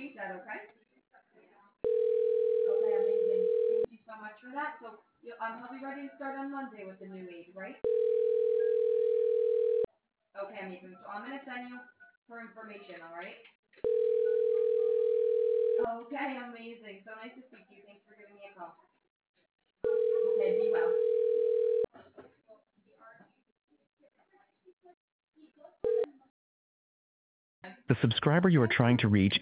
appreciate that, okay? Okay, amazing. Thank you so much for that. So he'll be ready to start on Monday with the new aid, right? Okay, amazing. So I'm going to send you her information, all right? Okay, amazing. So nice to speak to you. Thanks for giving me a call. Okay, be well. The subscriber you are trying to reach